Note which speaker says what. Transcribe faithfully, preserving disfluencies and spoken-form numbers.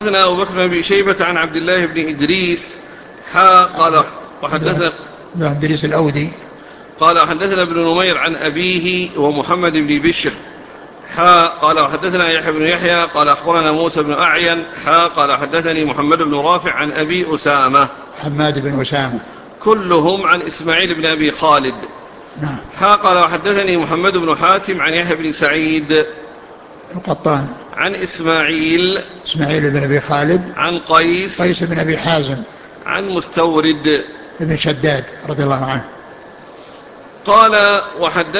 Speaker 1: حدثنا أبو بكر بن أبي شيبة عن عبد الله بن إدريس حا قال وحدثنا
Speaker 2: بن إدريس الأودي
Speaker 1: قال حدثنا ابن نمير عن أبيه ومحمد بن بشر حا قال وحدثنا يحيى بن يحيى قال أخبرنا موسى بن أعين حا قال حدثني محمد بن رافع عن أبي أسامة
Speaker 2: حماد بن أسامة
Speaker 1: كلهم عن إسماعيل بن أبي خالد.
Speaker 2: نعم.
Speaker 1: حا قال وحدثني محمد بن حاتم عن يحيى بن سعيد
Speaker 2: القطان
Speaker 1: عن إسماعيل
Speaker 2: إسماعيل بن أبي خالد
Speaker 1: عن قيس
Speaker 2: قيس بن أبي حازم
Speaker 1: عن مستورد
Speaker 2: بن شداد رضي الله عنه
Speaker 1: قال وحدثني